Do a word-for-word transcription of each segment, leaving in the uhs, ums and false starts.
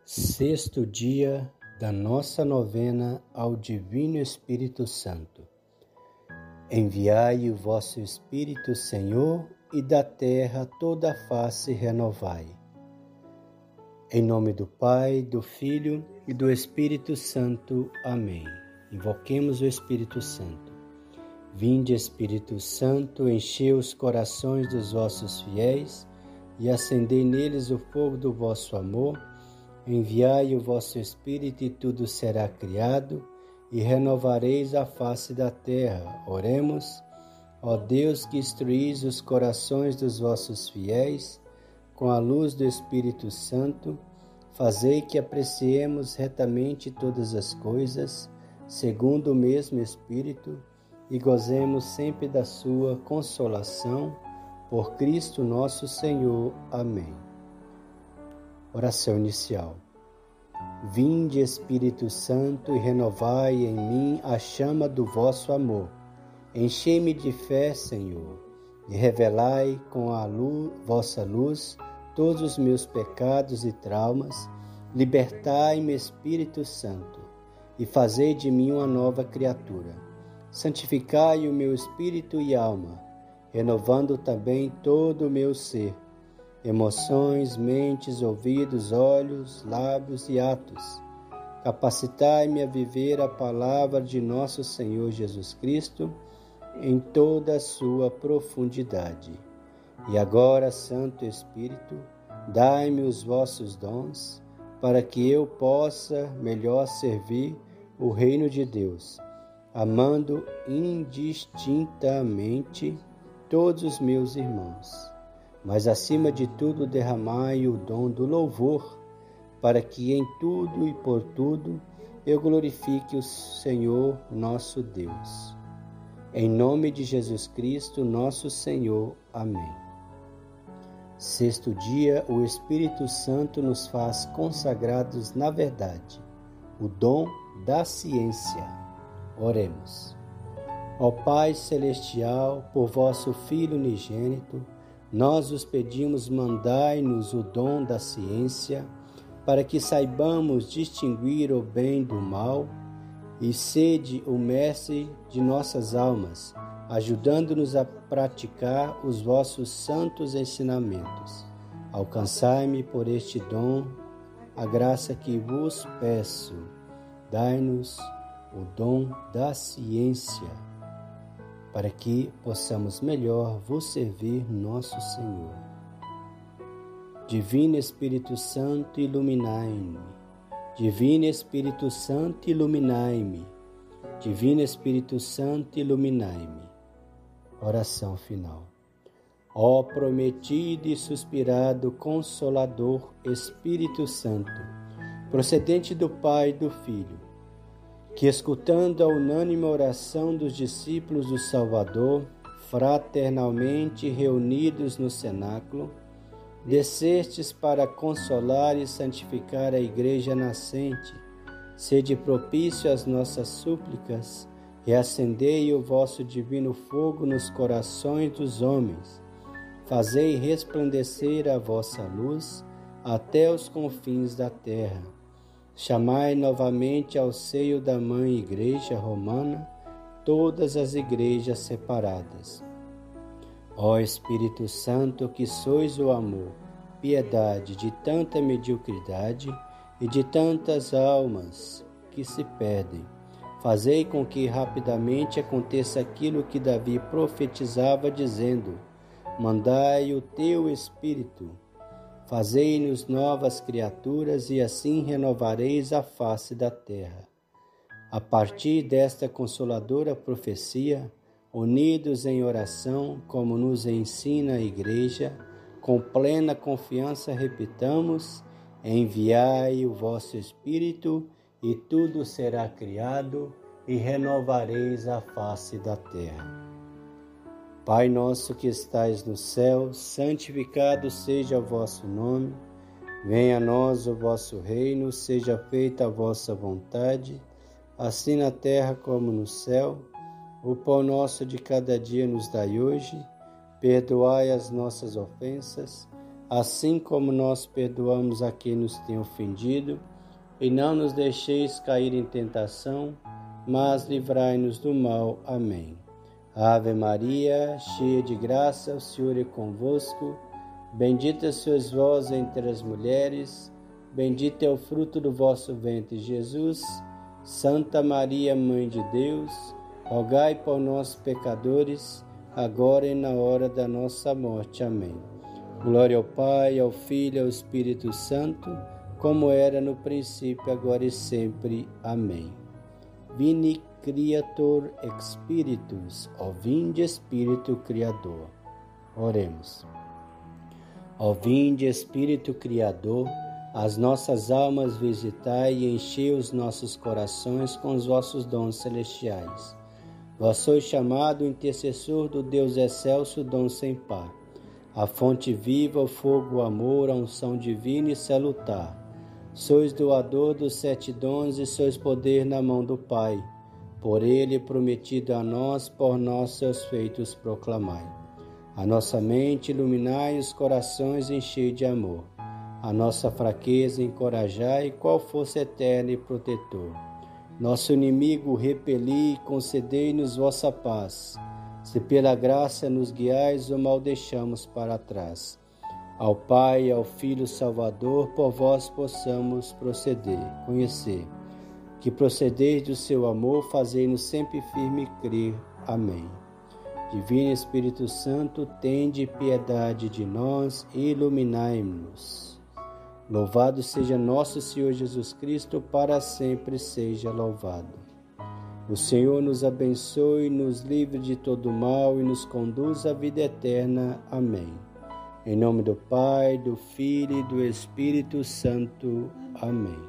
Sexto dia da nossa novena ao Divino Espírito Santo. Enviai o vosso Espírito, Senhor, e da terra toda a face renovai. Em nome do Pai, do Filho e do Espírito Santo. Amém. Invoquemos o Espírito Santo. Vinde, Espírito Santo, enchei os corações dos vossos fiéis e acendei neles o fogo do vosso amor. Enviai o vosso Espírito e tudo será criado, e renovareis a face da terra. Oremos. Ó Deus, que instruís os corações dos vossos fiéis, com a luz do Espírito Santo, fazei que apreciemos retamente todas as coisas, segundo o mesmo Espírito, e gozemos sempre da sua consolação, por Cristo nosso Senhor. Amém. Oração inicial. Vinde, Espírito Santo, e renovai em mim a chama do vosso amor. Enchei-me de fé, Senhor, e revelai com a luz, vossa luz todos os meus pecados e traumas. Libertai-me, Espírito Santo, e fazei de mim uma nova criatura. Santificai o meu espírito e alma, renovando também todo o meu ser, emoções, mentes, ouvidos, olhos, lábios e atos. Capacitai-me a viver a palavra de nosso Senhor Jesus Cristo em toda a sua profundidade. E agora, Santo Espírito, dai-me os vossos dons, para que eu possa melhor servir o reino de Deus, amando indistintamente todos os meus irmãos. Mas, acima de tudo, derramai o dom do louvor, para que em tudo e por tudo eu glorifique o Senhor nosso Deus. Em nome de Jesus Cristo, nosso Senhor. Amém. Sexto dia, o Espírito Santo nos faz consagrados na verdade, o dom da ciência. Oremos. Ó Pai Celestial, por vosso Filho unigênito, nós os pedimos, mandai-nos o dom da ciência, para que saibamos distinguir o bem do mal, e sede o mestre de nossas almas, ajudando-nos a praticar os vossos santos ensinamentos. Alcançai-me por este dom a graça que vos peço. Dai-nos o dom da ciência, para que possamos melhor vos servir, nosso Senhor. Divino Espírito Santo, iluminai-me. Divino Espírito Santo, iluminai-me. Divino Espírito Santo, iluminai-me. Oração final. Ó prometido e suspirado Consolador Espírito Santo, procedente do Pai e do Filho, que, escutando a unânime oração dos discípulos do Salvador, fraternalmente reunidos no cenáculo, descestes para consolar e santificar a Igreja nascente, sede propício às nossas súplicas e acendei o vosso divino fogo nos corações dos homens. Fazei resplandecer a vossa luz até os confins da terra. Chamai novamente ao seio da Mãe Igreja Romana todas as igrejas separadas. Ó Espírito Santo, que sois o amor, piedade de tanta mediocridade e de tantas almas que se perdem, fazei com que rapidamente aconteça aquilo que Davi profetizava, dizendo: mandai o teu Espírito, fazei-nos novas criaturas, e assim renovareis a face da terra. A partir desta consoladora profecia, unidos em oração, como nos ensina a Igreja, com plena confiança repitamos: enviai o vosso Espírito, e tudo será criado, e renovareis a face da terra. Pai nosso que estais no céu, santificado seja o vosso nome. Venha a nós o vosso reino, seja feita a vossa vontade, assim na terra como no céu. O pão nosso de cada dia nos dai hoje. Perdoai as nossas ofensas, assim como nós perdoamos a quem nos tem ofendido, e não nos deixeis cair em tentação, mas livrai-nos do mal. Amém. Ave Maria, cheia de graça, o Senhor é convosco. Bendita sois vós entre as mulheres, bendito é o fruto do vosso ventre, Jesus. Santa Maria, Mãe de Deus, rogai por nós, pecadores, agora e na hora da nossa morte. Amém. Glória ao Pai, ao Filho e ao Espírito Santo, como era no princípio, agora e sempre. Amém. Vini Creator Spiritus, ó vinde Espírito Criador. Oremos. Ó vinde Espírito Criador, as nossas almas visitai e enchei os nossos corações com os vossos dons celestiais. Vós sois chamado intercessor do Deus excelso, dom sem par, a fonte viva, o fogo, o amor, a unção divina e salutar. Sois doador dos sete dons e sois poder na mão do Pai. Por ele prometido a nós, por nós seus feitos proclamai. A nossa mente iluminai, os corações enchei de amor. A nossa fraqueza encorajai, qual força eterna e protetor. Nosso inimigo repeli, concedei-nos vossa paz. Se pela graça nos guiais, o mal deixamos para trás. Ao Pai e ao Filho Salvador, por vós possamos proceder, conhecer. Que procedeis do seu amor, fazei-nos sempre firme crer. Amém. Divino Espírito Santo, tende piedade de nós e iluminai-nos. Louvado seja nosso Senhor Jesus Cristo, para sempre seja louvado. O Senhor nos abençoe, nos livre de todo mal e nos conduz à vida eterna. Amém. Em nome do Pai, do Filho e do Espírito Santo. Amém.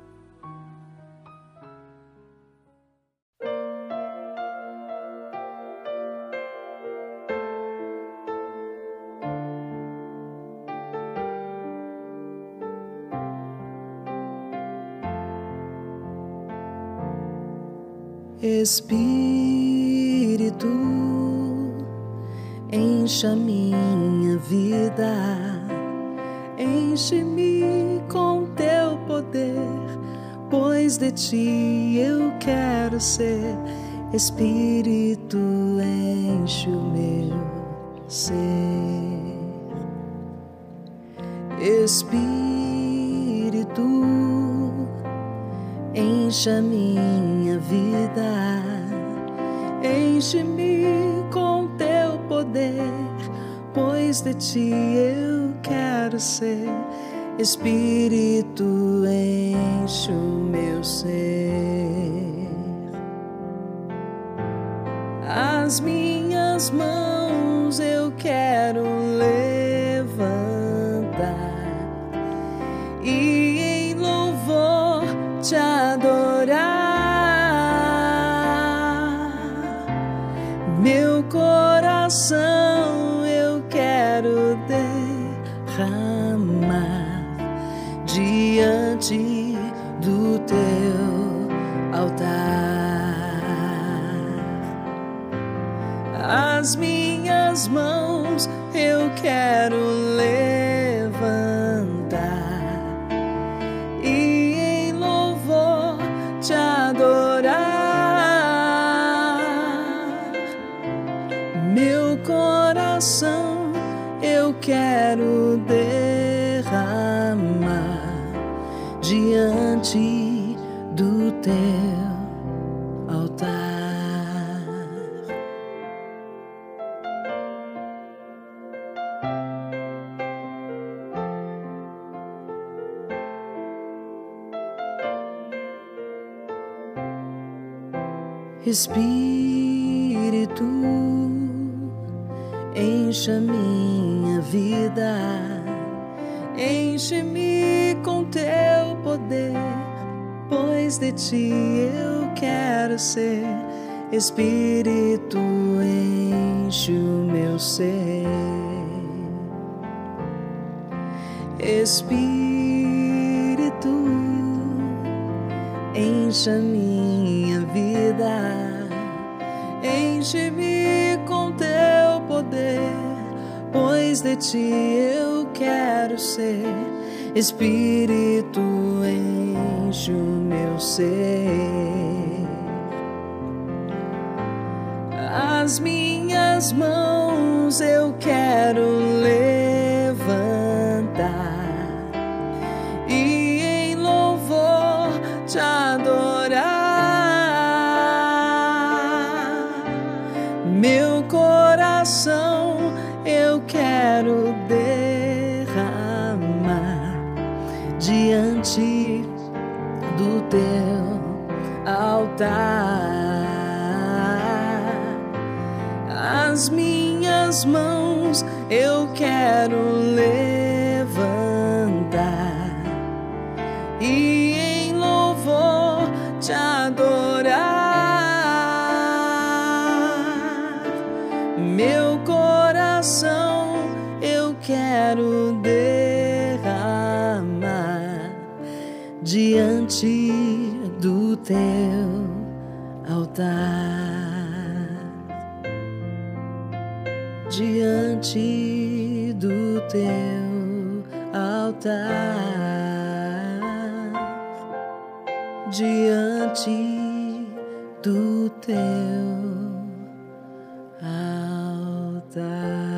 Espírito, encha minha vida, enche-me com teu poder, pois de ti eu quero ser. Espírito, enche o meu ser. Espírito, encha minha vida, enche-me com teu poder, pois de ti eu quero ser. Espírito, enche o meu ser. As minhas mãos eu quero levantar e em louvor te adorar. Meu coração eu quero derramar diante do teu altar. As minhas mãos eu quero levantar e em louvor te adorar. Meu coração eu quero derramar diante do teu altar. Espírito, encha minha vida, enche-me com teu poder, pois de ti eu quero ser. Espírito, enche o meu ser. Espírito, encha minha vida, enche-me com teu poder, pois de ti eu quero ser. Espírito, enche o meu ser. As minhas mãos eu quero levantar e em louvor te adorar. Meu coração eu quero derramar diante do teu altar. As minhas mãos eu quero levantar e em louvor te adorar. Meu coração eu quero derramar diante do teu altar. Diante do teu altar, diante do teu altar.